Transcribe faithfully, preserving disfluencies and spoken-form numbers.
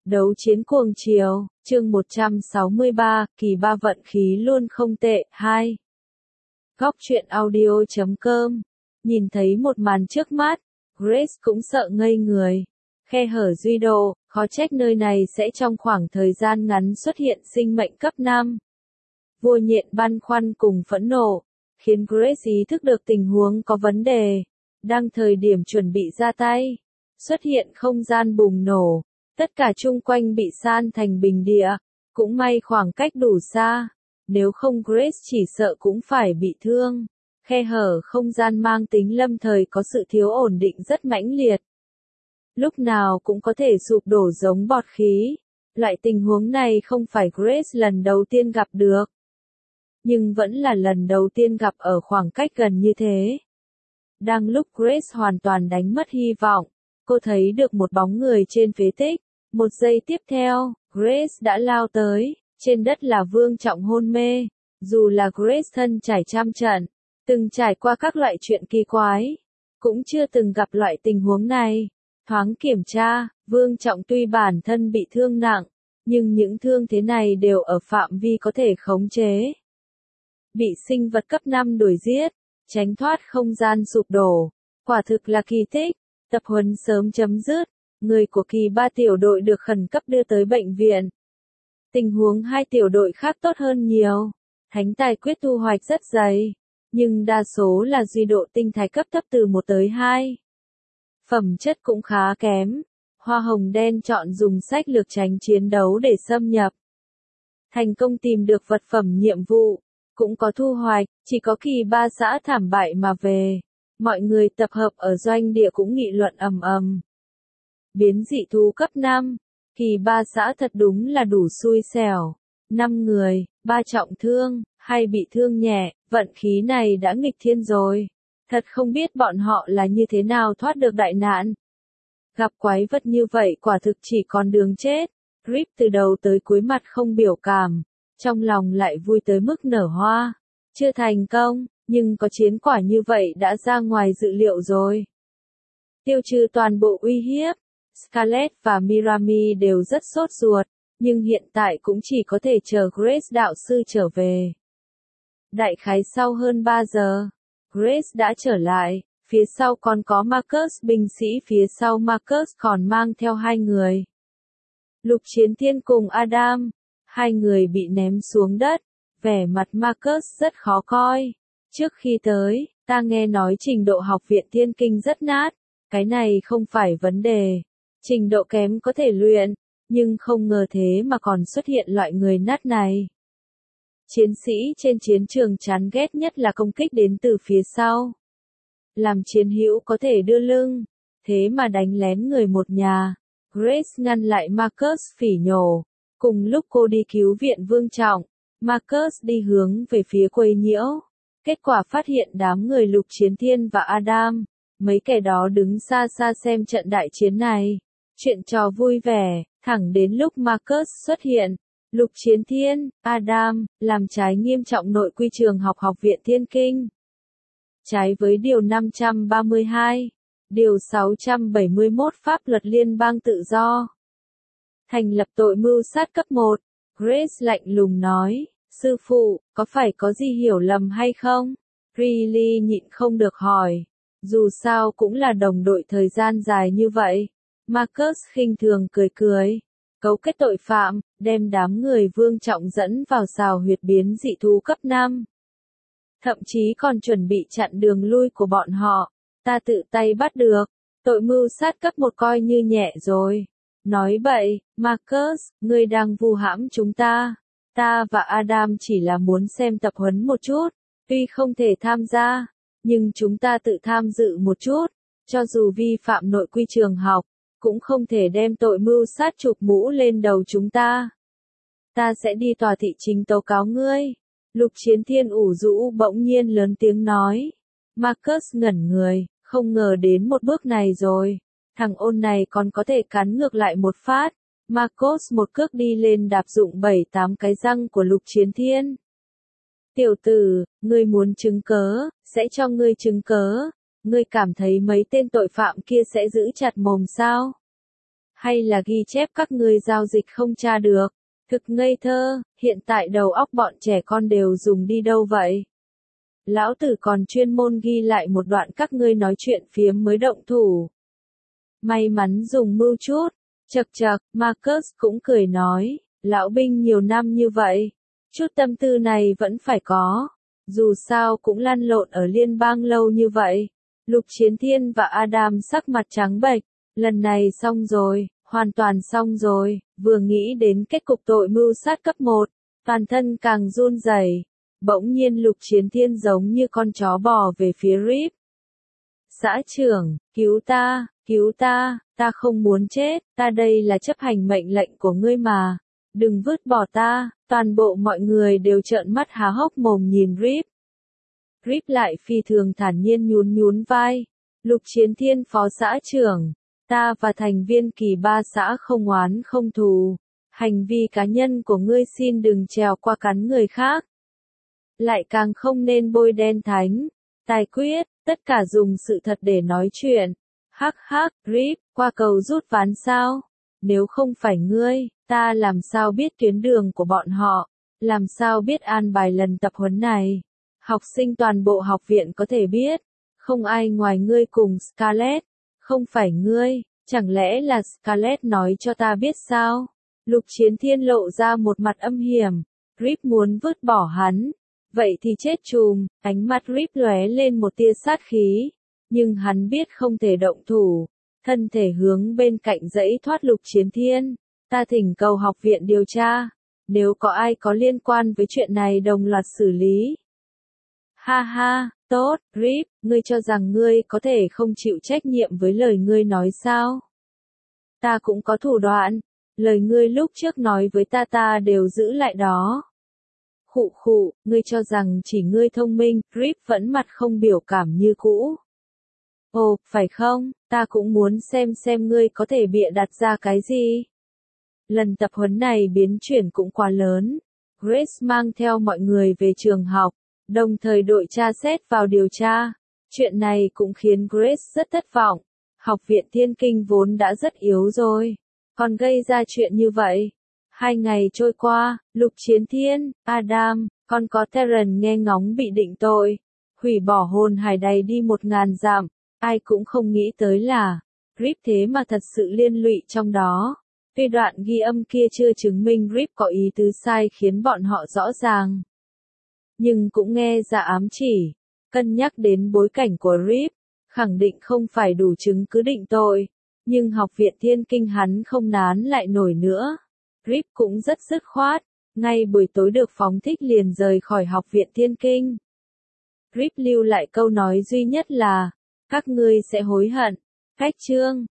Đấu chiến cuồng chiều, chương một trăm sáu mươi ba, kỳ ba vận khí luôn không tệ, hai. Góc truyện audio chấm com. Nhìn thấy một màn trước mắt, Grace cũng sợ ngây người. Khe hở duy độ, khó trách nơi này sẽ trong khoảng thời gian ngắn xuất hiện sinh mệnh cấp năm. Vua nhện băn khoăn cùng phẫn nộ, khiến Grace ý thức được tình huống có vấn đề. Đang thời điểm chuẩn bị ra tay, xuất hiện không gian bùng nổ. Tất cả chung quanh bị san thành bình địa, cũng may khoảng cách đủ xa, nếu không Grace chỉ sợ cũng phải bị thương. Khe hở không gian mang tính lâm thời có sự thiếu ổn định rất mãnh liệt. Lúc nào cũng có thể sụp đổ giống bọt khí. Loại tình huống này không phải Grace lần đầu tiên gặp được, nhưng vẫn là lần đầu tiên gặp ở khoảng cách gần như thế. Đang lúc Grace hoàn toàn đánh mất hy vọng, cô thấy được một bóng người trên phế tích. Một giây tiếp theo, Grace đã lao tới, trên đất là Vương Trọng hôn mê. Dù là Grace thân trải trăm trận, từng trải qua các loại chuyện kỳ quái, cũng chưa từng gặp loại tình huống này. Thoáng kiểm tra, Vương Trọng tuy bản thân bị thương nặng, nhưng những thương thế này đều ở phạm vi có thể khống chế. Bị sinh vật cấp năm đuổi giết, tránh thoát không gian sụp đổ, quả thực là kỳ tích. Tập huấn sớm chấm dứt. Người của kỳ ba tiểu đội được khẩn cấp đưa tới bệnh viện. Tình huống hai tiểu đội khác tốt hơn nhiều. Thánh tài quyết thu hoạch rất dày, nhưng đa số là duy độ tinh thái cấp thấp từ một tới hai. Phẩm chất cũng khá kém. Hoa hồng đen chọn dùng sách lược tránh chiến đấu để xâm nhập. Thành công tìm được vật phẩm nhiệm vụ, cũng có thu hoạch, chỉ có kỳ ba xã thảm bại mà về. Mọi người tập hợp ở doanh địa cũng nghị luận ầm ầm. Biến dị thú cấp năm, kỳ ba xã thật đúng là đủ xui xẻo. năm người, ba trọng thương, hay bị thương nhẹ, vận khí này đã nghịch thiên rồi. Thật không biết bọn họ là như thế nào thoát được đại nạn. Gặp quái vật như vậy quả thực chỉ còn đường chết. Rip từ đầu tới cuối mặt không biểu cảm, trong lòng lại vui tới mức nở hoa. Chưa thành công, nhưng có chiến quả như vậy đã ra ngoài dự liệu rồi. Tiêu trừ toàn bộ uy hiếp. Scarlett và Mirami đều rất sốt ruột, nhưng hiện tại cũng chỉ có thể chờ Grace đạo sư trở về. Đại khái sau hơn ba giờ, Grace đã trở lại, phía sau còn có Marcus, binh sĩ phía sau Marcus còn mang theo hai người. Lục Chiến Thiên cùng Adam, hai người bị ném xuống đất, vẻ mặt Marcus rất khó coi. Trước khi tới, ta nghe nói trình độ học viện Thiên Kinh rất nát, cái này không phải vấn đề. Trình độ kém có thể luyện, nhưng không ngờ thế mà còn xuất hiện loại người nát này. Chiến sĩ trên chiến trường chán ghét nhất là công kích đến từ phía sau. Làm chiến hữu có thể đưa lưng, thế mà đánh lén người một nhà. Grace ngăn lại Marcus phỉ nhổ. Cùng lúc cô đi cứu viện Vương Trọng, Marcus đi hướng về phía quấy nhiễu. Kết quả phát hiện đám người Lục Chiến Thiên và Adam, mấy kẻ đó đứng xa xa xem trận đại chiến này. Chuyện trò vui vẻ, thẳng đến lúc Marcus xuất hiện. Lục Chiến Thiên, Adam, làm trái nghiêm trọng nội quy trường học học viện Thiên Kinh. Trái với điều năm trăm ba mươi hai, điều sáu trăm bảy mươi mốt Pháp luật liên bang tự do. Thành lập tội mưu sát cấp một, Grace lạnh lùng nói, sư phụ, có phải có gì hiểu lầm hay không? Riley nhịn không được hỏi, dù sao cũng là đồng đội thời gian dài như vậy. Marcus khinh thường cười cười, cấu kết tội phạm, đem đám người Vương Trọng dẫn vào xào huyệt biến dị thú cấp năm. Thậm chí còn chuẩn bị chặn đường lui của bọn họ, ta tự tay bắt được, tội mưu sát cấp một coi như nhẹ rồi. Nói bậy, Marcus, ngươi đang vu hãm chúng ta. Ta và Adam chỉ là muốn xem tập huấn một chút, tuy không thể tham gia, nhưng chúng ta tự tham dự một chút, cho dù vi phạm nội quy trường học, cũng không thể đem tội mưu sát chụp mũ lên đầu chúng ta. Ta sẽ đi tòa thị chính tố cáo ngươi. Lục Chiến Thiên ủ rũ bỗng nhiên lớn tiếng nói. Marcus ngẩn người, không ngờ đến một bước này rồi. Thằng ôn này còn có thể cắn ngược lại một phát. Marcus một cước đi lên đạp dụng bảy tám cái răng của Lục Chiến Thiên. Tiểu tử, ngươi muốn chứng cớ, sẽ cho ngươi chứng cớ. Ngươi cảm thấy mấy tên tội phạm kia sẽ giữ chặt mồm sao? Hay là ghi chép các ngươi giao dịch không tra được? Thực ngây thơ, hiện tại đầu óc bọn trẻ con đều dùng đi đâu vậy? Lão tử còn chuyên môn ghi lại một đoạn các ngươi nói chuyện phiếm mới động thủ. May mắn dùng mưu chút. Chậc chậc, Marcus cũng cười nói, lão binh nhiều năm như vậy, chút tâm tư này vẫn phải có. Dù sao cũng lăn lộn ở liên bang lâu như vậy. Lục Chiến Thiên và Adam sắc mặt trắng bệch, lần này xong rồi, hoàn toàn xong rồi, vừa nghĩ đến kết cục tội mưu sát cấp một, toàn thân càng run rẩy. Bỗng nhiên Lục Chiến Thiên giống như con chó bò về phía Rip. Xã trưởng, cứu ta, cứu ta, ta không muốn chết, ta đây là chấp hành mệnh lệnh của ngươi mà. Đừng vứt bỏ ta, toàn bộ mọi người đều trợn mắt há hốc mồm nhìn Rip. Rip lại phi thường thản nhiên nhún nhún vai. Lục Chiến Thiên phó xã trưởng, ta và thành viên kỳ ba xã không oán không thù. Hành vi cá nhân của ngươi xin đừng trèo qua cắn người khác. Lại càng không nên bôi đen thánh. Tài quyết, tất cả dùng sự thật để nói chuyện. Hắc hắc, Rip, qua cầu rút ván sao? Nếu không phải ngươi, ta làm sao biết tuyến đường của bọn họ? Làm sao biết an bài lần tập huấn này? Học sinh toàn bộ học viện có thể biết. Không ai ngoài ngươi cùng Scarlett. Không phải ngươi, chẳng lẽ là Scarlett nói cho ta biết sao? Lục Chiến Thiên lộ ra một mặt âm hiểm. Rip muốn vứt bỏ hắn. Vậy thì chết chùm, ánh mắt Rip lóe lên một tia sát khí. Nhưng hắn biết không thể động thủ. Thân thể hướng bên cạnh dãy thoát Lục Chiến Thiên. Ta thỉnh cầu học viện điều tra. Nếu có ai có liên quan với chuyện này đồng loạt xử lý. Ha ha, tốt, Rip, ngươi cho rằng ngươi có thể không chịu trách nhiệm với lời ngươi nói sao? Ta cũng có thủ đoạn. Lời ngươi lúc trước nói với ta ta đều giữ lại đó. Khụ khụ, ngươi cho rằng chỉ ngươi thông minh, Rip vẫn mặt không biểu cảm như cũ. Ồ, phải không, ta cũng muốn xem xem ngươi có thể bịa đặt ra cái gì. Lần tập huấn này biến chuyển cũng quá lớn. Grace mang theo mọi người về trường học, đồng thời đội tra xét vào điều tra. Chuyện này cũng khiến Grace rất thất vọng. Học viện Thiên Kinh vốn đã rất yếu rồi, còn gây ra chuyện như vậy. Hai ngày trôi qua, Lục Chiến Thiên, Adam, còn có Terran nghe ngóng bị định tội. Hủy bỏ hồn hải đầy đi một ngàn dặm. Ai cũng không nghĩ tới là, Rip thế mà thật sự liên lụy trong đó. Tuy đoạn ghi âm kia chưa chứng minh Rip có ý tứ sai khiến bọn họ rõ ràng. Nhưng cũng nghe ra ám chỉ. Cân nhắc đến bối cảnh của Rip, khẳng định không phải đủ chứng cứ định tội. Nhưng học viện Thiên Kinh hắn không nán lại nổi nữa. Rip cũng rất dứt khoát. Ngay buổi tối được phóng thích liền rời khỏi học viện Thiên Kinh. Rip lưu lại câu nói duy nhất là, các ngươi sẽ hối hận. Cách chương